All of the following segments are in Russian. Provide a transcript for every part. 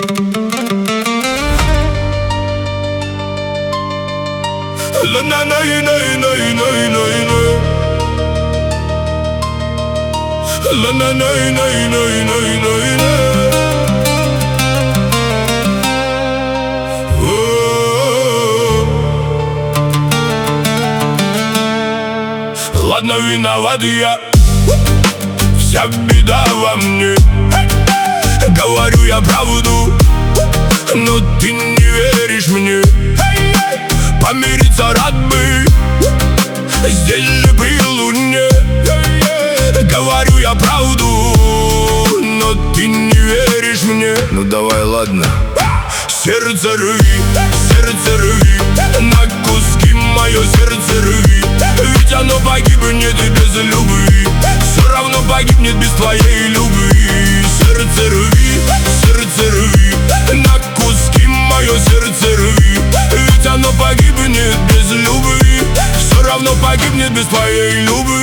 Ладно, виноват я, вся беда во мне. Говорю я правду, но ты не веришь мне. Помириться рад бы, здесь же при луне. Говорю я правду, но ты не веришь мне. Ну давай, ладно. Сердце рви, на куски мое сердце рви. Ведь оно погибнет и без любви, все равно погибнет без твоей любви. Сердце рви, на куски мое сердце рви. Ведь оно погибнет без любви, все равно погибнет без твоей любви.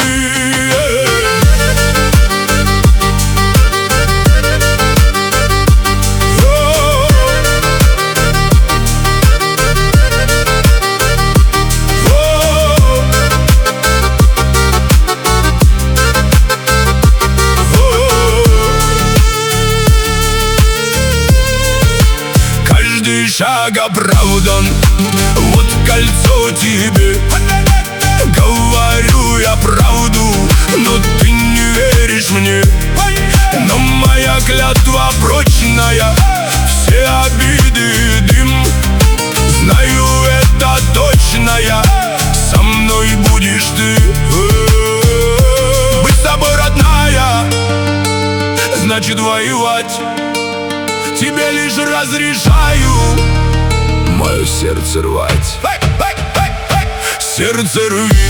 Шаг оправдан, вот кольцо тебе. Говорю я правду, но ты не веришь мне. Но моя клятва прочная, все обиды дым. Знаю это точно я, со мной будешь ты. Быть с тобой, родная, значит воевать. Тебе лишь разрешаю мое сердце рвать. Сердце рви,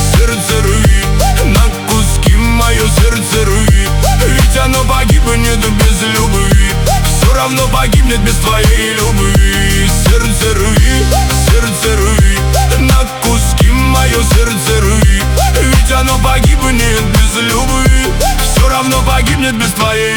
на куски мое сердце рви. Ведь оно погибнет без любви, все равно погибнет без твоей любви. Сердце рви, на куски мое сердце рви. Ведь оно погибнет без любви, все равно погибнет без твоей